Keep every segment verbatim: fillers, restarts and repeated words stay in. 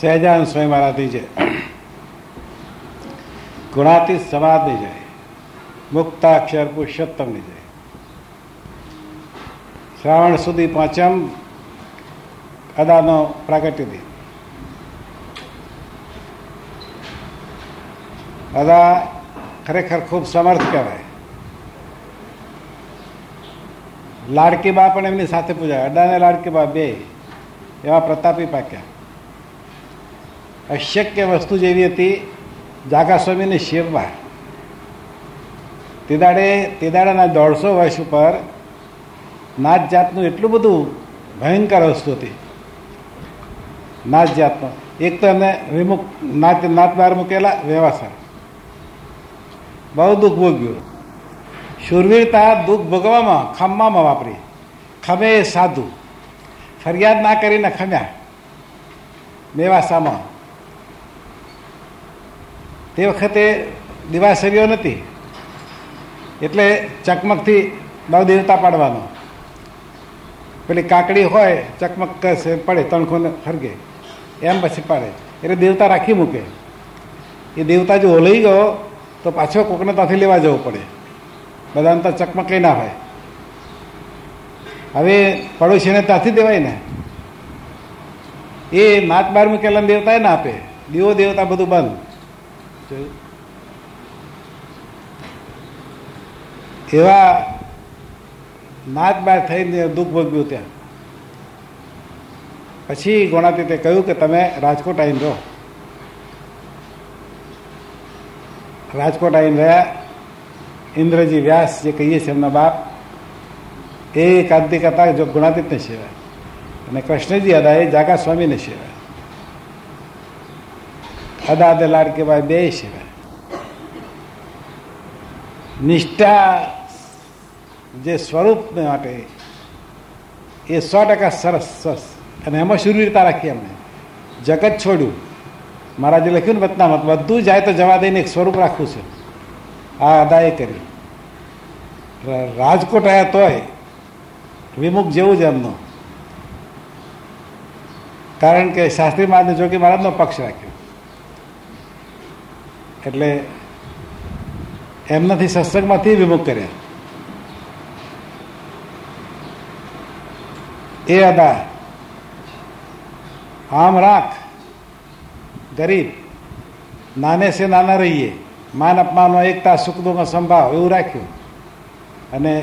સહેજાન સ્વામી મહારાજની જય, ગુણાતીત સમાજની જય, મુક્તાક્ષર પુરુષોત્તમની જય. શ્રાવણ સુધી પાંચમ અદાનો પ્રાગટ્ય દિન. અદા ખરેખર ખૂબ સમર્થ કહેવાય. લાડકી બા પણ એમની સાથે પૂજાય. અડા ને લાડકી બા બે એવા પ્રતાપી પાક્યા. અશક્ય વસ્તુ જેવી હતી જાગા સ્વામીની શિવમાં. તે દાડે તે દાડાના દોઢસો વર્ષ ઉપર નાત જાતનું એટલું બધું ભયંકર વસ્તુ હતી. નાત જાતનો એક તો એમને વિમુખ નાત નાત બહાર મૂકેલા વ્યવસાય બહુ દુઃખ ભોગ્યું. શૂરવીરતા દુઃખ ભોગવામાં ખમ્મામાં વાપરી. ખમે સાધુ ફરિયાદ ના કરીને ખમ્યા મેવાસામાં. તે વખતે દિવાસરીઓ નથી એટલે ચકમકથી બહુ દેવતા પાડવાનો. પેલી કાકડી હોય ચકમક પડે તણખોને હરગે એમ પછી પાડે એટલે દેવતા રાખી મૂકે. એ દેવતા જો ઓલાઈ ગયો તો પાછો કોકને ત્યાંથી લેવા જવું પડે. બધાને તો ચકમક કંઈ ના હોય. હવે પડોશીને ત્યાંથી દેવાય ને. એ નાત બાર મૂકેલા દેવતા ના આપે. દીવો દેવતા બધું બંધ. એવા નાત બાર થઈને દુઃખ ભોગવ્યું. ત્યાં પછી ગુણાતીતે કહ્યું કે તમે રાજકોટ આવીને રહો. રાજકોટ આવીને રહ્યા. ઇન્દ્રજી વ્યાસ જે કહીએ છીએ એમના બાપ એ કાંતિક હતા જો ગુણાતીતને સેવા, અને કૃષ્ણજી અદા એ જાગા સ્વામીને સેવા. અદા દે લાડકે ભાઈ બે સેવા. નિષ્ઠા જે સ્વરૂપ માટે એ સો ટકા સરસ સરસ. અને એમાં શૂરવીરતા રાખી. એમને જગત છોડ્યું. મહારાજે લખ્યું ને વતનામત બધું જાય તો જવા દઈને એક સ્વરૂપ રાખવું છે. આ અદાએ કરી. રાજકોટ આવ્યા તોય વિમુખ જેવું જ એમનું. કારણ કે શાસ્ત્રી મહારાજને જોગી મહારાજનો પક્ષ રાખ્યો એટલે એમનાથી સત્સંગમાંથી વિમુખ કર્યા. એ અદા આમ રાખ ગરીબ નાને સે નાના રહીએ, માન અપમાનો એકતા સુખ દુઃખનો સંભાવ એવું રાખ્યું. અને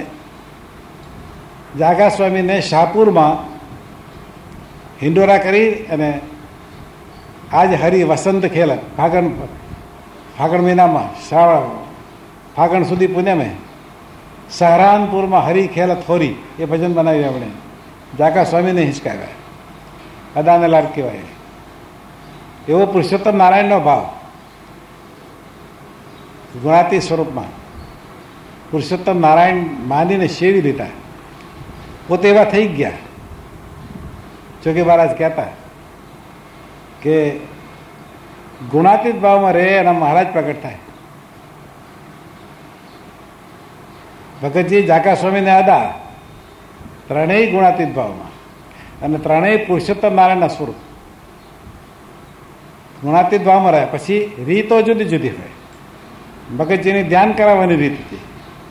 જાગા સ્વામીને શાહપુરમાં હિંડોરા કરી અને આજ હરિ વસંત ખેલક ફાગણ ફાગણ મહિનામાં શ્રાવણ ફાગણ સુધી પુણ્યમે સહરાનપુરમાં હરિ ખેલત હોરી એ ભજન બનાવ્યું. આપણે જાગા સ્વામીને હિંચકાવ્યા. અદાને લાડ કહેવાય. એવો પુરુષોત્તમ નારાયણનો ભાવ ગુણાતી સ્વરૂપમાં પુરુષોત્તમ નારાયણ માનીને સેવી દીધા. પોતે એવા થઈ ગયા. જોગી મહારાજ કહેતા કે ગુણાતીત ભાવમાં રહે એના મહારાજ પ્રગટ થાય. ભગતજી જાગા સ્વામીને અદા ત્રણેય ગુણાતીત ભાવમાં અને ત્રણેય પુરુષોત્તમ નારાયણના સ્વરૂપ ગુણાતીત ભાવમાં રહ્યા. પછી રીતો જુદી જુદી હોય. ભગતજીની ધ્યાન કરાવવાની રીત હતી.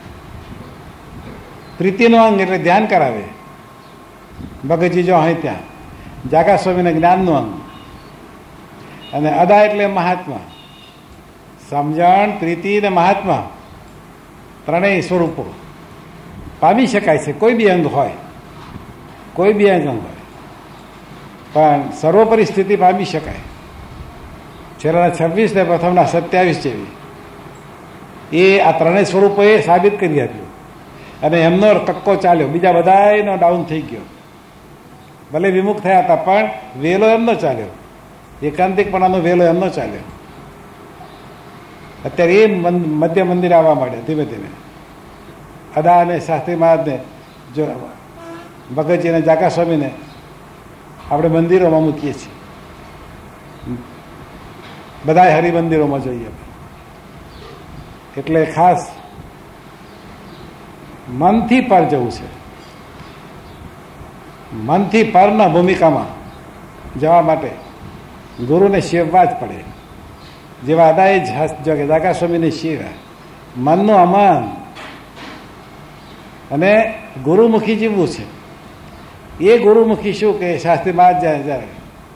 પ્રીતિનું અંગ એટલે ધ્યાન કરાવે. ભગતજી જો અહીં ત્યાં જાગા સ્વામીને જ્ઞાનનું અંગ. અને અદા એટલે મહાત્મા. સમજણ પ્રીતિ અને મહાત્મા ત્રણેય સ્વરૂપો પામી શકાય છે. કોઈ બી અંગ હોય કોઈ બી અંગ હોય પણ સર્વોપરી સ્થિતિ પામી શકાય. છેલ્લાના છવ્વીસ ને પ્રથમના સત્યાવીસ જેવી એ આ ત્રણેય સ્વરૂપોએ સાબિત કરી આપ્યું. અને એમનો કક્કો ચાલ્યો. બીજા બધાનો ડાઉન થઈ ગયો. ભલે વિમુખ થયા હતા પણ વેલો એમનો ચાલ્યો. એકાંતિકપણાનો વેલો એમનો ચાલ્યો. અત્યારે એ મધ્ય મંદિર આવવા માંડ્યા ધીમે ધીમે. અદા અને શાસ્ત્રી મહારાજને જો ભગતજી અને જાગા સ્વામીને આપણે મંદિરોમાં મૂકીએ છીએ. બધા હરિમંદિરોમાં જોઈએ. એટલે ખાસ મનથી પર જવું છે. મનથી પરના ભૂમિકામાં જવા માટે ગુરુને શિવવા જ પડે. જેવા અદાએ જાગા સ્વામીને શિવ્યા, મનનું અમન અને ગુરુમુખી જીવવું છે. એ ગુરુમુખી શું કે શાસ્ત્રી મહારાજ જાય જાય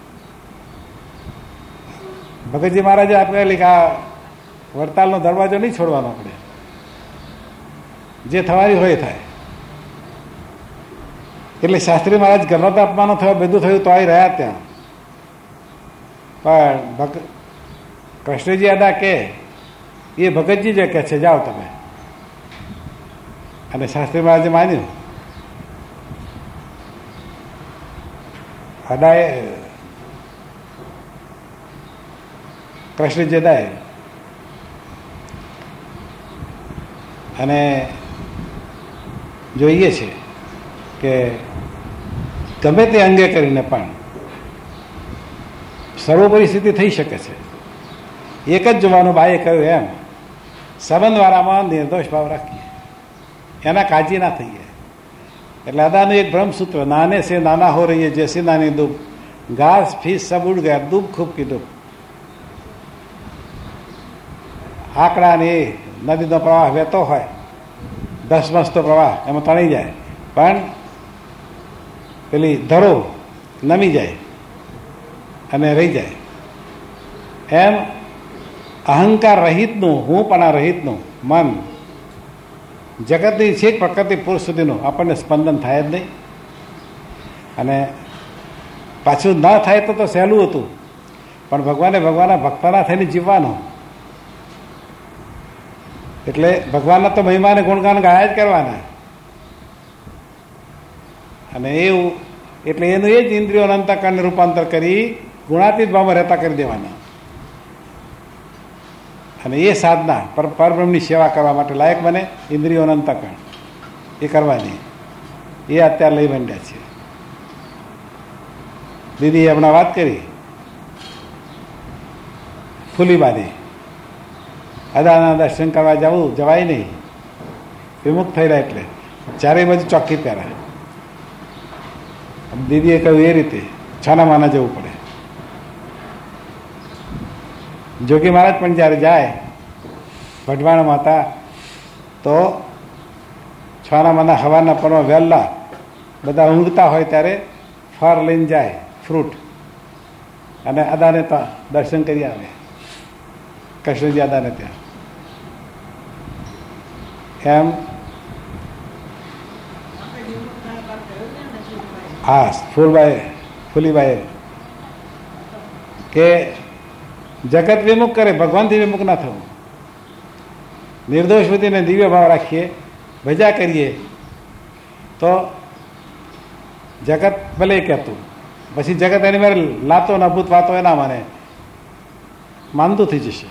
ભગતજી મહારાજે આપેલી કે આ વડતાલનો દરવાજો નહીં છોડવાનો, આપણે જે થવાની હોય થાય. એટલે શાસ્ત્રી મહારાજ ગર્ભ અપમાનો થયો, બધું થયું તો આવી રહ્યા ત્યાં. પણ ભગ કૃષ્ણજી અદા કે એ ભગતજી જે કે છે જાઓ તમે, અને શાસ્ત્રી મહારાજે માન્યું. અદાએ કૃષ્ણજી અદાએ અને જોઈએ છે કે ગમે તે અંગે કરીને પણ સર્વ પરિસ્થિતિ થઈ શકે છે. એક જ જોવાનું બાએ કહ્યું એમ, સંબંધવાળામાં નિર્દોષ ભાવ રાખીએ, એના કાળજી ના થઈએ. એટલે અદાનું એક બ્રહ્મસૂત્ર, નાને સે નાના હો રહીએ જૈસે નાની દુબ, ઘાસ ફીસ સબ ઉડ ગયા દુબ ખૂબ કી દુબ. આંકડા ને નદીનો પ્રવાહ વહેતો હોય, ધસમસતો પ્રવાહ, એમાં તણાઈ જાય, પણ પેલી ધરો નમી જાય અને રહી જાય. એમ અહંકાર રહિતનું, હું પણ રહિતનું મન જગતની છેક પ્રકૃતિ પુરુષ સુધીનું આપણને સ્પંદન થાય જ નહીં. અને પાછું ના થાય તો તો સહેલું હતું, પણ ભગવાને ભગવાનના ભક્તના થઈને જીવવાનું. એટલે ભગવાનના તો મહિમાને ગુણગાન ગાયા જ કરવાના. અને એવું એટલે એનું એ જ ઇન્દ્રિયોના અંતઃકરણને રૂપાંતર કરી ગુણાતીત ભાવમાં રહેતા કરી દેવાના. અને એ સાધના પર પરબ્રહ્મની સેવા કરવા માટે લાયક બને ઇન્દ્રિયોના અંતઃકરણ એ કરવાની. એ અત્યારે લઈ માંડ્યા છે. દીદીએ હમણાં વાત કરી ફૂલીબાની, અદાના દર્શન કરવા જવું જવાય નહીં, વિમુખ થયેલા એટલે ચારે બાજુ ચોખ્ખી પહેરા. દીદીએ કહ્યું એ રીતે છાના માના જવું પડે. જોગી મહારાજ પણ જ્યારે જાય વઢવાણમાં હતા તો છાના માના હવાના પરમાં વહેલા બધા ઊંઘતા હોય ત્યારે ફળ લઈને જાય, ફ્રૂટ, અને અદાને તો દર્શન કરી આવે, કૃષ્ણજી અદાને ત્યાં. એમ હા ફૂલબાઈ ફૂલીબાઈ કે જગત વિમુખ કરે, ભગવાનથી વિમુખ ના થવું. નિર્દોષ બુદ્ધિને દિવ્ય ભાવ રાખીએ, ભજા કરીએ તો જગત ભલે કહેતું, પછી જગત એની મારે લાતો ના ભૂત વાતો એના માને માનતું થઈ જશે.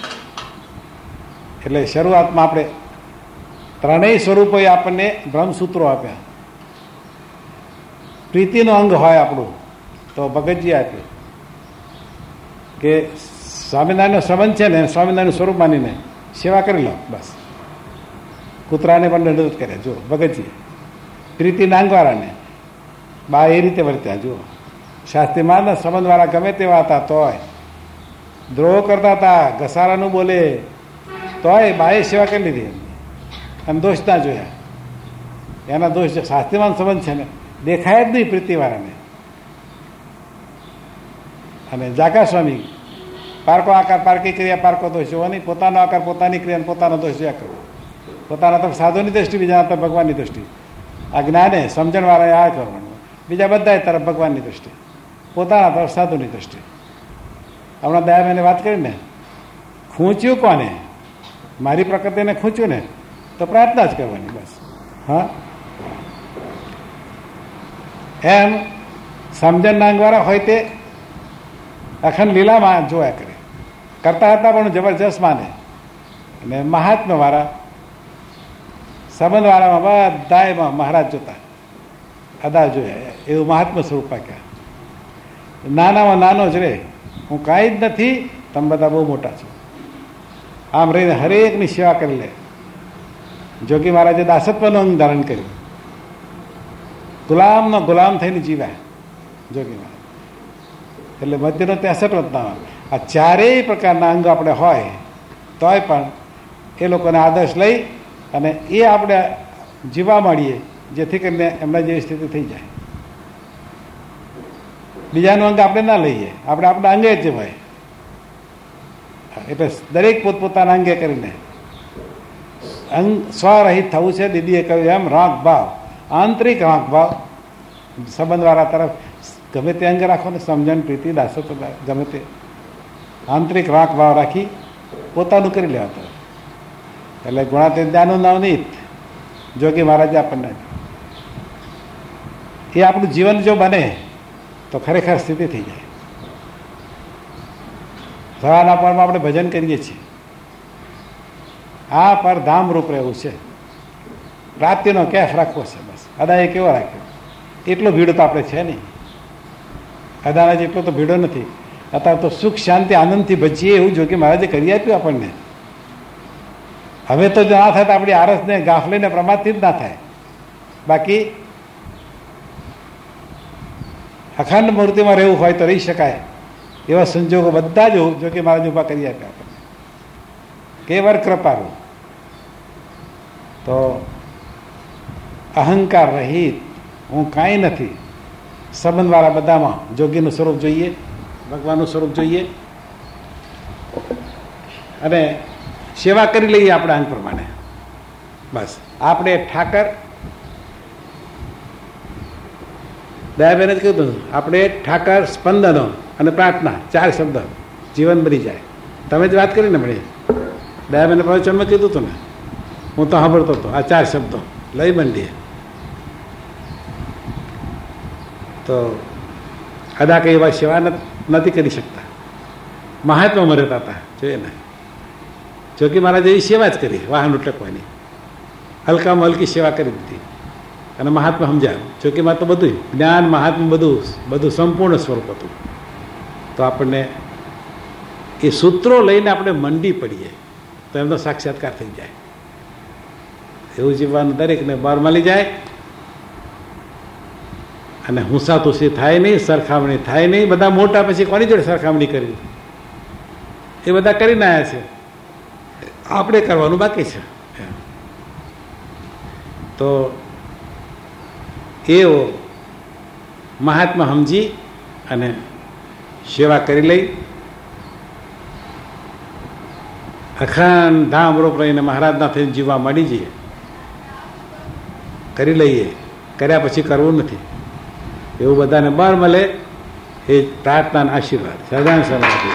એટલે શરૂઆતમાં આપણે ત્રણેય સ્વરૂપોએ આપણને બ્રહ્મસૂત્રો આપ્યા. પ્રીતિનું અંગ હોય આપણું તો ભગતજી આપ્યું કે સ્વામિનારાયણનો સંબંધ છે ને, સ્વામિનારાયણનું સ્વરૂપ માનીને સેવા કરી લો બસ. કૂતરાને પણ દંડવત કર્યા જો ભગતજી, પ્રીતિના અંગવાળાને બા એ રીતે વર્ત્યા. જુઓ શાસ્ત્રી મહારાજના સંબંધવાળા ગમે તેવા હતા તોય દ્રોહ કરતા હતા, ઘસારાનું બોલે તોય બાએ સેવા કરી લીધી, અને દોષ ના જોયા. એના દોષ શાસ્ત્રીમાન સંબંધ છે ને દેખાય જ નહીં પ્રીતિવાળાને. અને જાગા સ્વામી પારકો આકાર પારકી ક્રિયા પારકો દોષ જોવો નહીં, પોતાનો આકાર પોતાની ક્રિયા પોતાનો દોષ જોયા કરવો. પોતાના તરફ સાધુની દ્રષ્ટિ, બીજા તરફ ભગવાનની દ્રષ્ટિ. આ જ્ઞાને સમજણવાળાએ આ કરવાનું, બીજા બધા તરફ ભગવાનની દ્રષ્ટિ, પોતાના તરફ સાધુની દ્રષ્ટિ. હમણાં દયા મેને વાત કરીને ખૂંચ્યું કોને, મારી પ્રકૃતિને ખૂંચ્યું ને તો પ્રાર્થના જ કરવાની બસ. હા એમ સમજણના અંગવાળા હોય તે અખંડ લીલામાં જોયા કરે, કરતા હતા પણ જબરજસ્ત માને. અને મહાત્મા વાળા સંબંધવાળામાં બધામાં મહારાજ જોતા, અદા જોયા, એવું મહાત્મા સ્વરૂપ પાક્યા. નાનામાં નાનો જ રે, હું કાંઈ જ નથી, તમે બધા બહુ મોટા છો, આમ રહીને હરેકની સેવા કરી લે. જોગી મહારાજે દાસત્વનું અંગ ધારણ કર્યું, ગુલામનો ગુલામ થઈને જીવ્યા જોગી મહારાજ. એટલે મધ્યનો ત્રેસઠ ના આ ચારેય પ્રકારના અંગ આપણે હોય તોય પણ એ લોકોને આદર્શ લઈ અને એ આપણે જીવવા માંડીએ, જેથી કરીને એમના જેવી સ્થિતિ થઈ જાય. બીજાનું અંગ આપણે ના લઈએ, આપણે આપણા અંગે જ હોય. એટલે દરેક પોતપોતાના અંગે કરીને અંગ સ્વરહિત થવું છે. દીદીએ કહ્યું એમ રાંક ભાવ, આંતરિક રાંક ભાવ સંબંધવાળા તરફ ગમે તે અંગ રાખો ને, સમજણ, પ્રીતિ, દાસત્વ, ગમે તે આંતરિક રાંક ભાવ રાખી પોતાનું કરી લેવા તરફ. એટલે ગુણાતીતાનું નવનીત જોગી મહારાજે આપણને એ આપણું જીવન જો બને તો ખરેખર સ્થિતિ થઈ જાય. સવારના પરમાં આપણે ભજન કરીએ છીએ, આ પર ધામરૂપ રહેવું છે, રાત્રિનો કેફ રાખવો છે. બસ અદાએ કેવો રાખ્યો, એટલો ભીડો તો આપણે છે નહીં. અદાના જેટલો તો ભીડો નથી. અત્યારે તો સુખ શાંતિ આનંદથી ભજીએ એવું જોકે મહારાજે કરી આપ્યું આપણને. હવે તો જો ના થાય તો આપણી આરસને ગાફલીને પ્રમાદથી જ ના થાય. બાકી અખંડ મૂર્તિમાં રહેવું હોય તો રહી શકાય એવા સંજોગો બધા જ જોકે મહારાજ ઉભા કરી આપ્યા આપણને. કેવળ કૃપારું. તો અહંકાર રહિત, હું કાંઈ નથી, સંબંધવાળા બધામાં જોગીનું સ્વરૂપ જોઈએ, ભગવાનનું સ્વરૂપ જોઈએ અને સેવા કરી લઈએ આપણા અંગ પ્રમાણે. બસ આપણે ઠાકર દયાબેને જ કીધું, આપણે ઠાકર, સ્પંદનો અને પ્રાર્થના ચાર શબ્દ જીવન બની જાય. તમે જ વાત કરી ને મળે, દયાબેને પ્રવચનમાં કીધું હતું ને, હું તો સાંભળતો હતો. આ ચાર શબ્દો લઈ મંડીએ તો અદા કઈ એવા સેવા નથી કરી શકતા. મહાત્મા મર્યાદા હતા જોઈએ ને, જોકી મહારાજે એવી સેવા જ કરી, વાહન ઉટકવાની હલકામાં હલકી સેવા કરી દીધી અને મહાત્મા સમજ્યા. જોકીમાં તો બધું જ્ઞાન, મહાત્મા બધું બધું સંપૂર્ણ સ્વરૂપ હતું. તો આપણને એ સૂત્રો લઈને આપણે મંડી પડીએ તો એમનો સાક્ષાત્કાર થઈ જાય. એવું જીવવાનું દરેકને બહાર મળી જાય અને હુંસાતુસી થાય નહીં, સરખામણી થાય નહીં. બધા મોટા પછી કોની જોડે સરખામણી કરી? એ બધા કરીને આવ્યા છે, આપણે કરવાનું બાકી છે. તો એવો મહાત્મા સમજી અને સેવા કરી લઈ, અખંડ ધામ રૂપ રહીને મહારાજના થઈને જીવવા માંડી જઈએ. કરી લઈએ, કર્યા પછી કરવું નથી એવું બધાને બહાર મળે. એ પ્રાર્થના આશીર્વાદ સદાન સમાધિ.